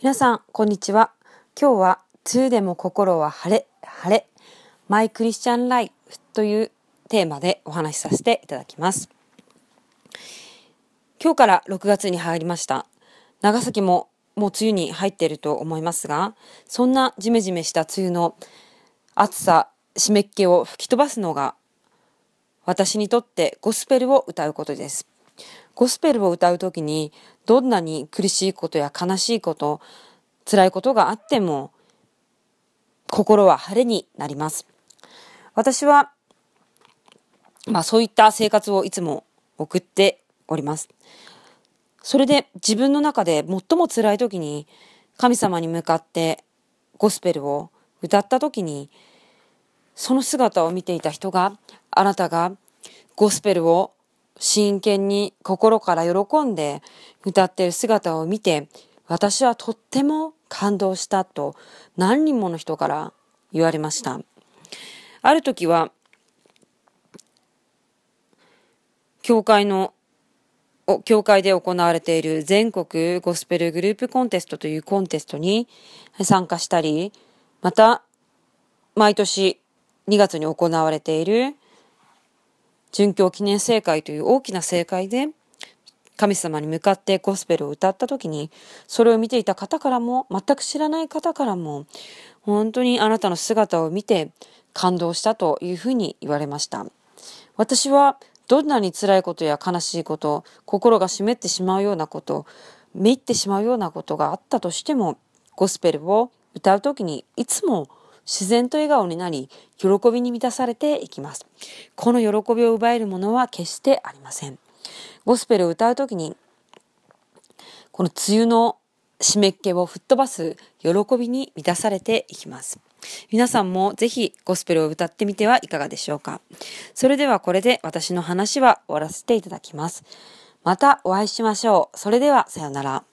皆さんこんにちは。今日は梅雨でも心は晴れ晴れマイクリスチャンライフというテーマでお話しさせていただきます。今日から6月に入りました。長崎ももう梅雨に入っていると思いますが、そんなジメジメした梅雨の暑さ湿っ気を吹き飛ばすのが私にとってゴスペルを歌うことです。ゴスペルを歌うときにどんなに苦しいことや悲しいこと、辛いことがあっても心は晴れになります。私はそういった生活をいつも送っております。それで自分の中で最も辛いときに神様に向かってゴスペルを歌ったときに、その姿を見ていた人が、あなたがゴスペルを真剣に心から喜んで歌っている姿を見て、私はとっても感動したと何人もの人から言われました。ある時は教会で行われている全国ゴスペルグループコンテストというコンテストに参加したり、また毎年2月に行われている殉教記念聖会という大きな聖会で神様に向かってゴスペルを歌った時に、それを見ていた方からも、全く知らない方からも、本当にあなたの姿を見て感動したというふうに言われました。私はどんなに辛いことや悲しいこと、心が湿ってしまうようなこと、めいってしまうようなことがあったとしても、ゴスペルを歌う時にいつも自然と笑顔になり、喜びに満たされていきます。この喜びを奪えるものは決してありません。ゴスペルを歌うときに、この梅雨の湿っ気を吹っ飛ばす喜びに満たされていきます。皆さんもぜひゴスペルを歌ってみてはいかがでしょうか。それではこれで私の話は終わらせていただきます。またお会いしましょう。それではさようなら。